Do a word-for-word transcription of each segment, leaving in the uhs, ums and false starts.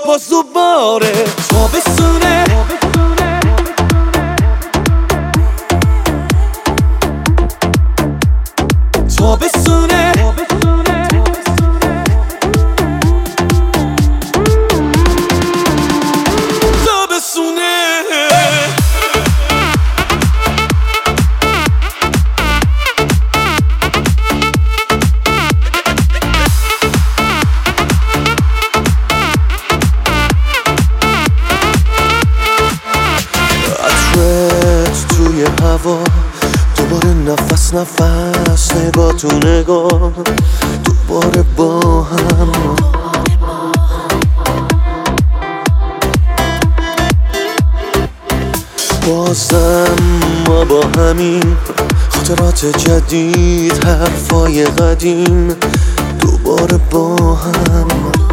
باز دوباره تابستونه تابستونه توی هوا دوباره نفس نفس نگاه تو نگاه دوباره با هم بازم ما با همین خاطرات جدید حرفای قدیم دوباره با هم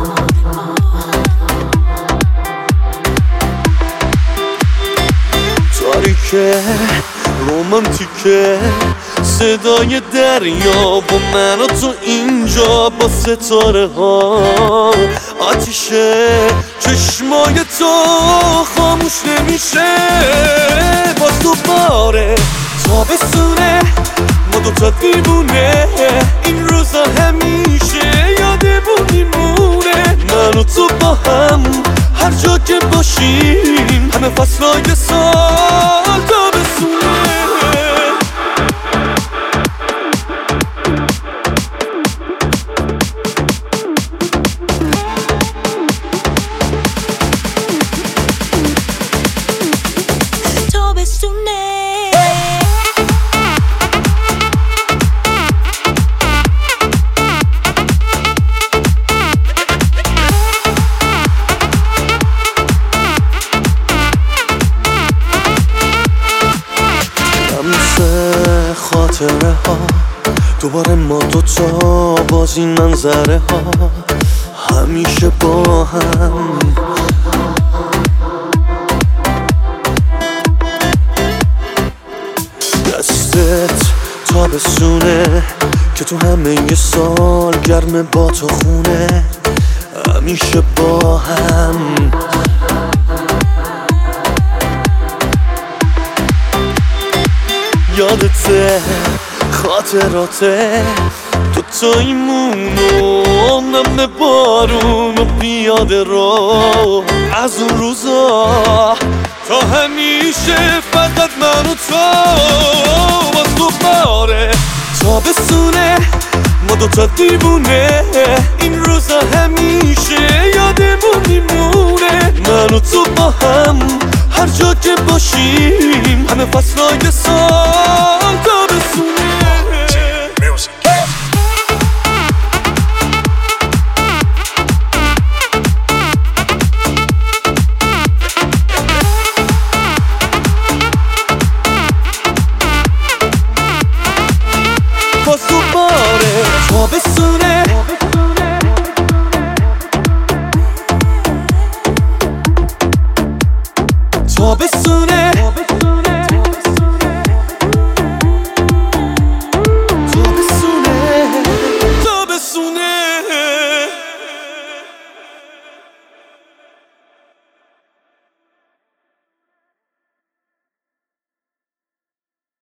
تاریکه رومانتیکه صدای دریا با من و تو اینجا با ستاره ها آتیشه چشمای تو خاموش نمیشه باز دوباره تابستونه ما دوتا دیوونه این روزا همیشه یادمون میمونه من و تو با هم هر جا که باشیم همه فصلای سال تابستونه خاطره ها دوباره ما دوتا باز این منظره ها همیشه با هم دستت تابستونه که تو همه یه سال گرمه با تو خونه همیشه با هم یادته خاطراته تو تایمون و نم بارون و پیاده رو از اون روزا تا همیشه فقط من و تو باز دوباره تابستونه ما دوتا دیوونه این روزا همیشه یادمون میمونه من و تو با هم هر جا که باشیم همه فصلای سال